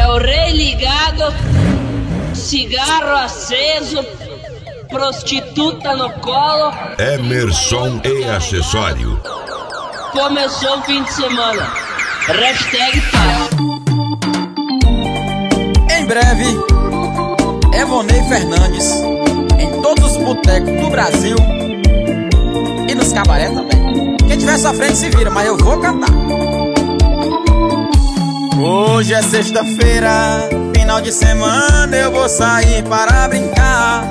É o rei ligado, cigarro aceso, prostituta no colo. Emerson e acessório. Começou o fim de semana. Hashtag paz. Em breve, Evonei Fernandes em todos os botecos do Brasil e nos cabaré também. Quem tiver sofrendo se vira, mas eu vou cantar. Hoje é sexta-feira, final de semana, eu vou sair para brincar.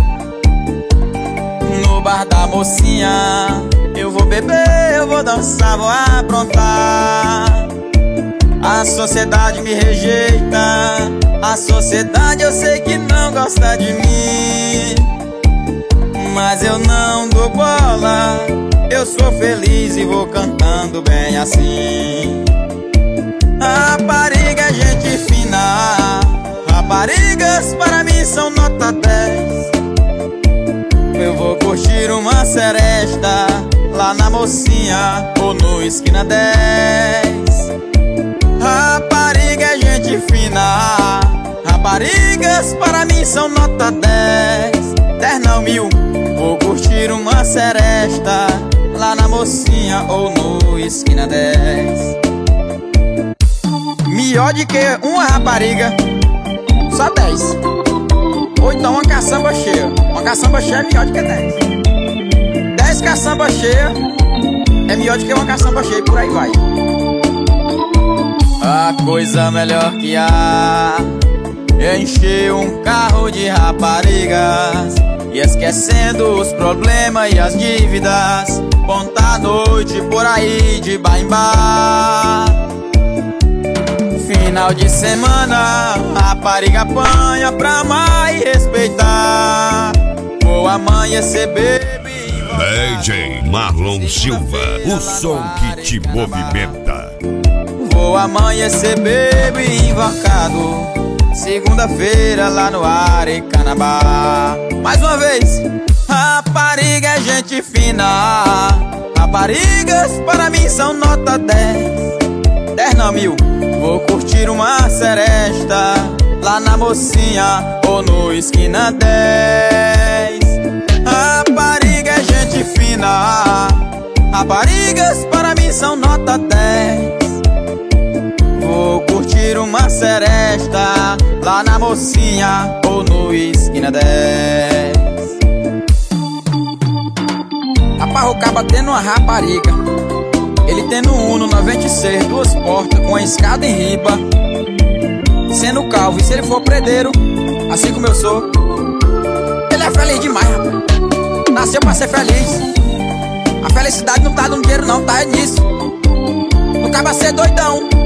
No bar da mocinha, eu vou beber, eu vou dançar, vou aprontar. A sociedade me rejeita, a sociedade eu sei que não gosta de mim, mas eu não dou bola, eu sou feliz e vou cantando bem assim. Rapariga é gente fina, raparigas para mim são nota 10. Eu vou curtir uma seresta lá na mocinha ou no esquina 10. Rapariga é gente fina, raparigas para mim são nota 10. 10 não 1000, vou curtir uma seresta lá na mocinha ou no esquina 10. Melhor de que uma rapariga, só 10. Ou então uma caçamba cheia. Uma caçamba cheia é melhor do que 10. 10 caçamba cheia é melhor do que uma caçamba cheia, e por aí vai. A coisa melhor que há é encher um carro de raparigas e esquecendo os problemas e as dívidas, contar a noite por aí de bar em bar. Final de semana, rapariga apanha pra amar e respeitar. Vou amanhecer, baby. DJ Marlon Silva, o som que te movimenta. Vou amanhecer, baby, invocado. Segunda-feira lá no Arecanabá. Mais uma vez. Rapariga é gente fina, raparigas para mim são nota 10. 10 não 1000, vou curtir uma seresta lá na mocinha ou no esquina 10. Rapariga é gente fina, raparigas para mim são nota 10. Vou curtir uma seresta lá na mocinha ou no esquina 10. Aparrocaba tendo uma rapariga, ele tendo um Uno 96, 2 portas com a escada em riba, sendo calvo e se ele for predeiro, assim como eu sou, ele é feliz demais, rapaz. Nasceu pra ser feliz. A felicidade não tá no dinheiro não, tá nisso. No caba ser doidão,